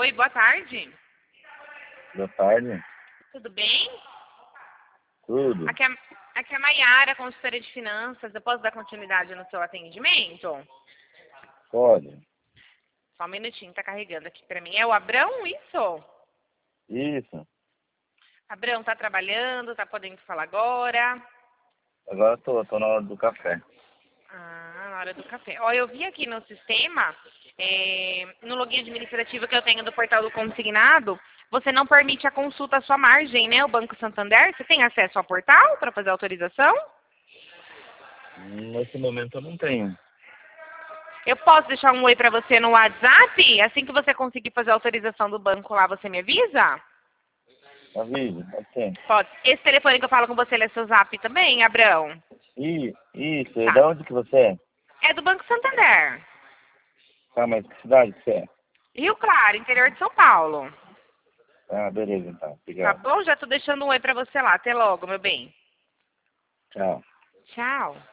Oi, boa tarde. Boa tarde. Tudo bem? Tudo. Aqui é a Maiara, consultora de finanças. Eu posso dar continuidade no seu atendimento? Pode. Só um minutinho, tá carregando aqui pra mim. É o Abrão, isso? Isso. Abrão, tá trabalhando? Tá podendo falar agora? Agora tô na hora do café. Ah, na hora do café. Ó, eu vi aqui no sistema, no login administrativo que eu tenho do portal do consignado, você não permite a consulta à sua margem, né? O Banco Santander. Você tem acesso ao portal para fazer a autorização? Nesse momento eu não tenho. Eu posso deixar um oi para você no WhatsApp? Assim que você conseguir fazer a autorização do banco lá, você me avisa? Avise, pode ser. Pode. Esse telefone que eu falo com você, ele é seu zap também, Abrão? Isso. E Tá. da onde que você é? É do Banco Santander. Tá, mas que cidade que você é? Rio Claro, interior de São Paulo. Ah, beleza então. Tá Obrigado. bom? Já tô deixando um oi pra você lá. Até logo, meu bem. Tchau. Tchau.